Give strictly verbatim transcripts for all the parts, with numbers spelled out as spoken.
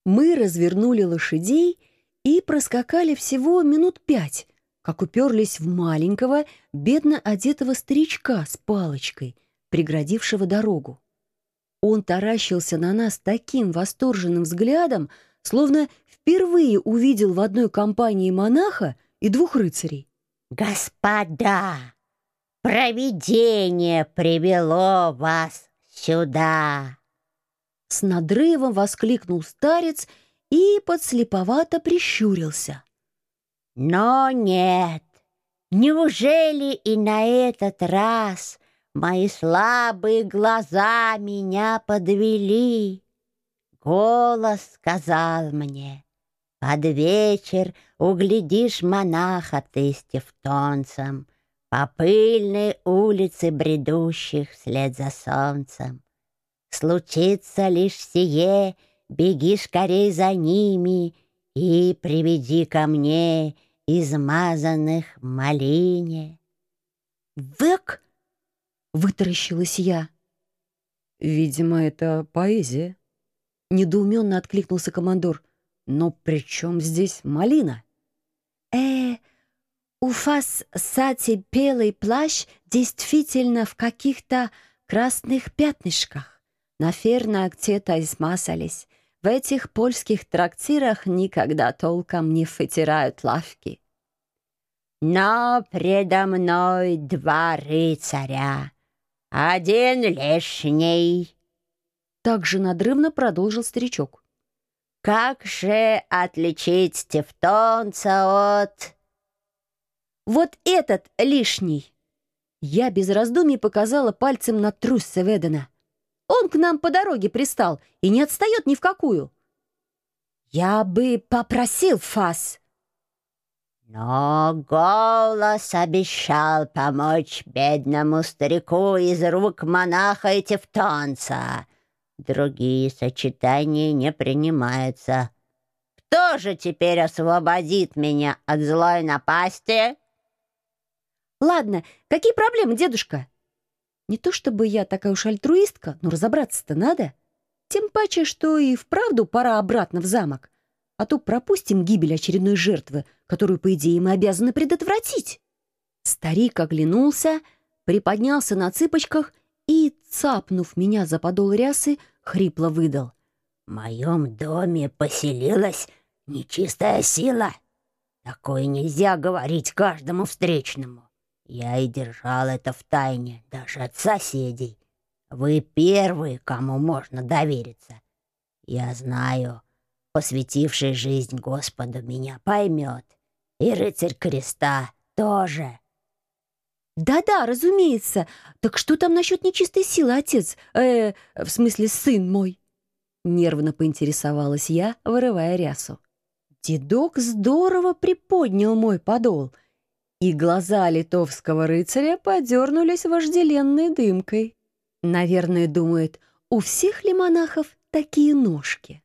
Мы развернули лошадей и проскакали всего минут пять, как уперлись в маленького, бедно одетого старичка с палочкой, преградившего дорогу. Он таращился на нас таким восторженным взглядом, словно впервые увидел в одной компании монаха и двух рыцарей. «Господа, провидение привело вас сюда!» С надрывом воскликнул старец и подслеповато прищурился. «Но нет, неужели и на этот раз мои слабые глаза меня подвели? Голос сказал мне: под вечер углядишь монаха ты с тевтонцем по пыльной улице бредущих вслед за солнцем. Случится лишь сие, беги скорей за ними и приведи ко мне измазанных в малине». «Век?» — вытаращилась я. «Видимо, это поэзия», — недоуменно откликнулся командор. «Но при чем здесь малина?» «Э, у вас, кстати, белый плащ действительно в каких-то красных пятнышках. Наверное, где-то измазались. В этих польских трактирах никогда толком не вытирают лавки». «Но предо мной два рыцаря, один лишний», — также надрывно продолжил старичок. «Как же отличить тевтонца от...» «Вот этот лишний!» Я без раздумий показала пальцем на Трусса Ведена. «Он к нам по дороге пристал и не отстает ни в какую». «Я бы попросил вас». Но голос обещал помочь бедному старику из рук монаха и тевтонца. Другие сочетания не принимаются. Кто же теперь освободит меня от злой напасти? «Ладно, какие проблемы, дедушка?» Не то чтобы я такая уж альтруистка, но разобраться-то надо. Тем паче, что и вправду пора обратно в замок. А то пропустим гибель очередной жертвы, которую, по идее, мы обязаны предотвратить. Старик оглянулся, приподнялся на цыпочках и, цапнув меня за подол рясы, хрипло выдал: «В моем доме поселилась нечистая сила. Такое нельзя говорить каждому встречному. Я и держал это в тайне, даже от соседей. Вы первые, кому можно довериться. Я знаю, посвятивший жизнь Господу меня поймет. И рыцарь креста тоже». «Да-да, разумеется. Так что там насчет нечистой силы, отец? Э, в смысле, сын мой?» Нервно поинтересовалась я, вырывая рясу. Дедок здорово приподнял мой подол, и глаза литовского рыцаря подернулись вожделенной дымкой. Наверное, думает, у всех ли монахов такие ножки?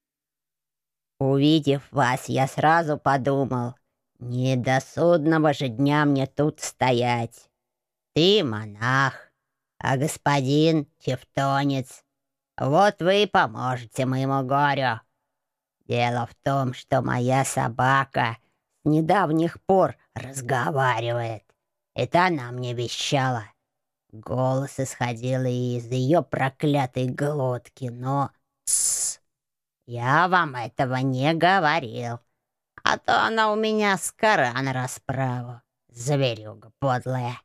«Увидев вас, я сразу подумал, не до судного же дня мне тут стоять. Ты монах, а господин тевтонец. Вот вы и поможете моему горю. Дело в том, что моя собака с недавних пор разговаривает. Это она мне вещала. Голос исходил из ее проклятой глотки, но... Тссс! Я вам этого не говорил, а то она у меня скора на расправу, зверюга подлая».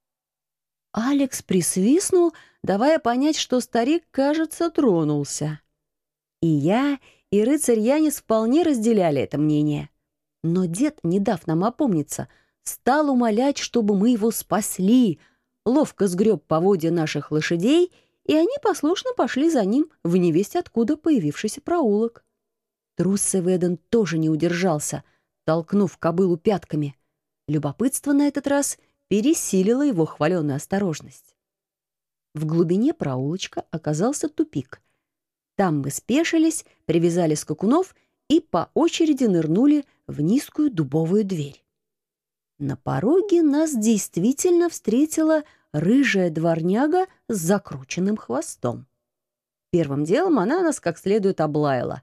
Алекс присвистнул, давая понять, что старик, кажется, тронулся. И я, и рыцарь Янис вполне разделяли это мнение. Но дед, не дав нам опомниться, стал умолять, чтобы мы его спасли, ловко сгреб поводья наших лошадей, и они послушно пошли за ним в невесть откуда появившийся проулок. Труссе Веден тоже не удержался, толкнув кобылу пятками. Любопытство на этот раз пересилило его хваленую осторожность. В глубине проулочка оказался тупик. Там мы спешились, привязали скакунов и по очереди нырнули в низкую дубовую дверь. На пороге нас действительно встретила рыжая дворняга с закрученным хвостом. Первым делом она нас как следует облаяла.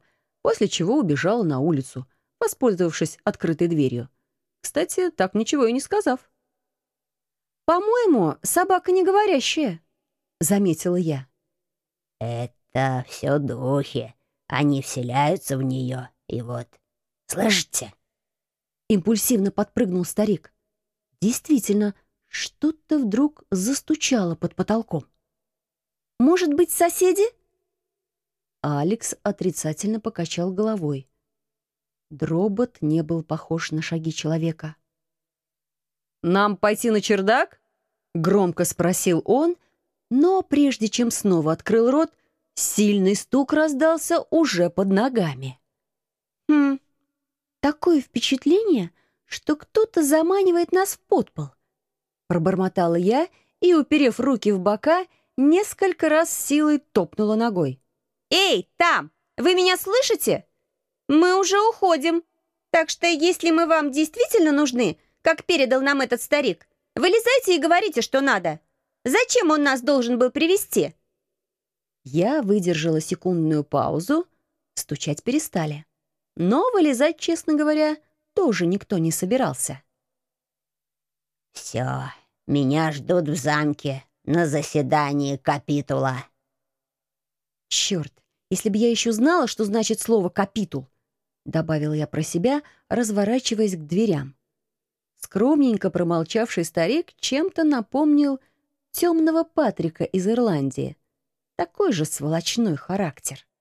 после чего убежала на улицу, воспользовавшись открытой дверью. Кстати, так ничего и не сказав. «По-моему, собака не говорящая», — заметила я. Это все духи. Они вселяются в нее, и вот... Слышите? Импульсивно подпрыгнул старик. Действительно, что-то вдруг застучало под потолком. «Может быть, соседи?» Алекс отрицательно покачал головой. Дробот не был похож на шаги человека. «Нам пойти на чердак?» — громко спросил он, но прежде чем снова открыл рот, сильный стук раздался уже под ногами. «Хм, такое впечатление, что кто-то заманивает нас в подпол», — пробормотала я и, уперев руки в бока, несколько раз с силой топнула ногой. «Эй, там! Вы меня слышите? Мы уже уходим. Так что, если мы вам действительно нужны, как передал нам этот старик, вылезайте и говорите, что надо. Зачем он нас должен был привести?» Я выдержала секундную паузу, стучать перестали. Но вылезать, честно говоря, тоже никто не собирался. «Все, меня ждут в замке на заседании капитула». «Черт, если бы я еще знала, что значит слово «капитул», — добавила я про себя, разворачиваясь к дверям. Скромненько промолчавший старик чем-то напомнил темного Патрика из Ирландии. Такой же сволочной характер.